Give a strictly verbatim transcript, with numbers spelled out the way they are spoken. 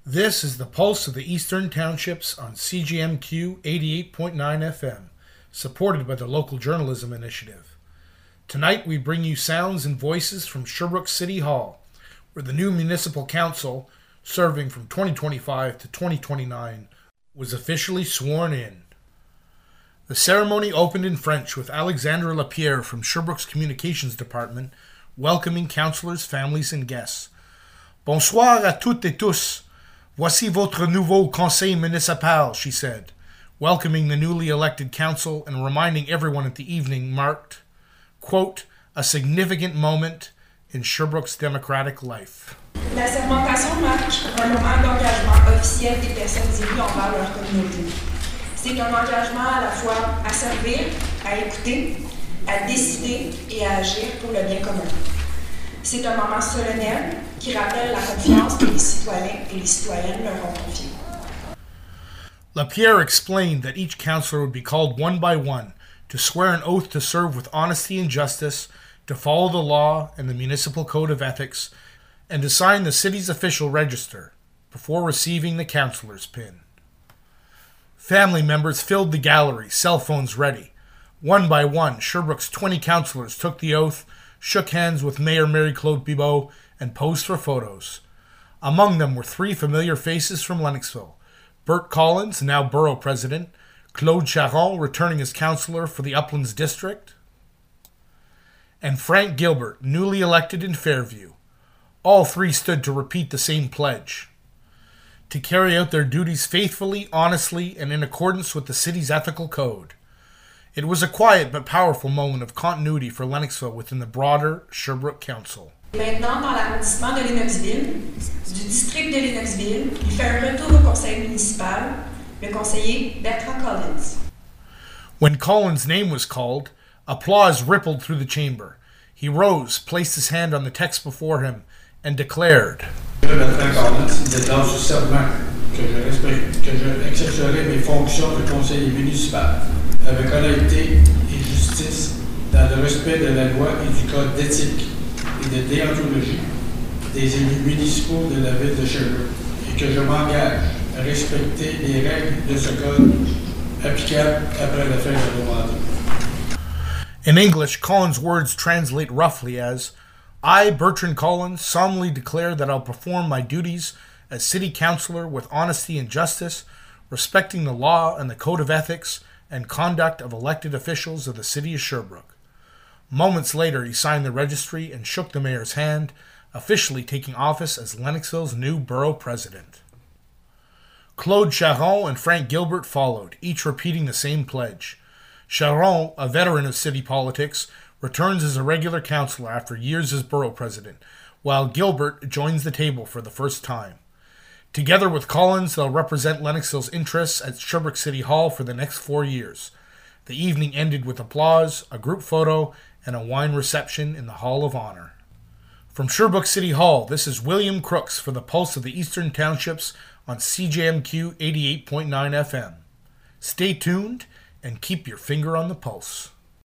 This is the Pulse of the Eastern Townships on C G M Q eighty-eight point nine F M, supported by the Local Journalism Initiative. Tonight we bring you sounds and voices from Sherbrooke City Hall, where the new municipal council, serving from twenty twenty-five to twenty twenty-nine, was officially sworn in. The ceremony opened in French with Alexandre Lapierre from Sherbrooke's Communications Department welcoming councillors, families, and guests. Bonsoir à toutes et tous. Voici votre nouveau conseil municipal, she said, welcoming the newly elected council and reminding everyone that the evening marked, quote, a significant moment in Sherbrooke's democratic life. La sermentation marque un moment d'engagement officiel des personnes élues envers leur communauté. C'est un engagement à la fois à servir, à écouter, à décider et à agir pour le bien commun. C'est un moment solennel qui rappelle la confiance que les citoyens et les citoyennes leur ont confiée. Lapierre explained that each councillor would be called one by one to swear an oath to serve with honesty and justice, to follow the law and the municipal code of ethics, and to sign the city's official register before receiving the councillor's pin. Family members filled the gallery, cell phones ready. One by one, Sherbrooke's twenty councillors took the oath, shook hands with Mayor Mary-Claude Bibeau, and posed for photos. Among them were three familiar faces from Lennoxville: Bert Collins, now borough president, Claude Charon, returning as councillor for the Uplands District, and Frank Gilbert, newly elected in Fairview. All three stood to repeat the same pledge: to carry out their duties faithfully, honestly, and in accordance with the city's ethical code. It was a quiet but powerful moment of continuity for Lennoxville within the broader Sherbrooke Council. Maintenant, dans l'arrondissement de Lennoxville, du district de Lennoxville, il fait un retour au conseil municipal, le conseiller Bertrand Collins. When Collins' name was called, applause rippled through the chamber. He rose, placed his hand on the text before him, and declared, Bertrand Collins, déclare ce serment que je respecte, que je exercerai mes fonctions de conseiller municipal avec honnêteté et justice dans le respect de la loi et du code d'éthique et de déontologie des élus municipaux de la ville de Sherbrooke, et que je m'engage à respecter les règles de ce code applicables après la fin de mon mandat. In English, Collins' words translate roughly as, I, Bertrand Collins, solemnly declare that I'll perform my duties as city councillor with honesty and justice, respecting the law and the code of ethics and conduct of elected officials of the city of Sherbrooke. Moments later, he signed the registry and shook the mayor's hand, officially taking office as Lennoxville's new borough president. Claude Charon and Frank Gilbert followed, each repeating the same pledge. Charon, a veteran of city politics, returns as a regular councillor after years as borough president, while Gilbert joins the table for the first time. Together with Collins, they'll represent Lennoxville's interests at Sherbrooke City Hall for the next four years. The evening ended with applause, a group photo, and a wine reception in the Hall of Honor. From Sherbrooke City Hall, this is William Crooks for the Pulse of the Eastern Townships on C J M Q eighty-eight point nine F M. Stay tuned and keep your finger on the pulse.